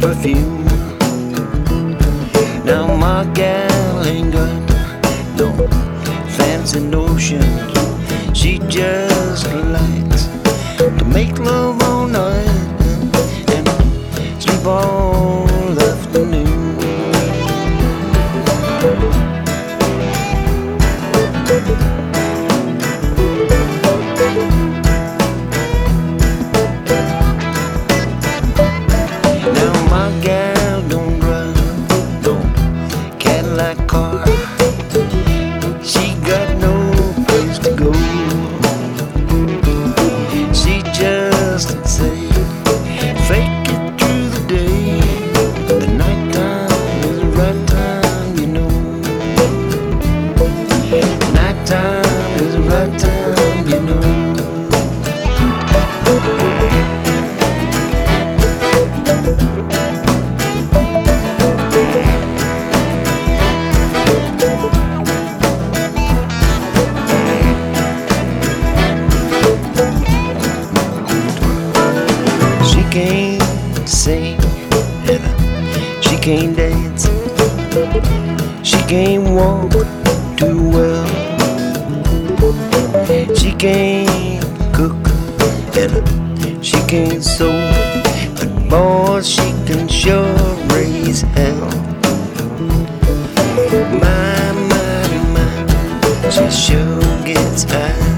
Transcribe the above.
perfume. Now my gal ain't got no fancy notions. She just likes to make love all night and sleep all afternoon. Now my gal don't drive no Cadillac car. She got no place to go. She just say fake it through the day. The night time is the right time, you know. Night time is the right time, you know. She can't sing and she can't dance. She can't walk too well. She can't cook and she can't sew. But boy, she can sure raise hell. My, she sure gets high.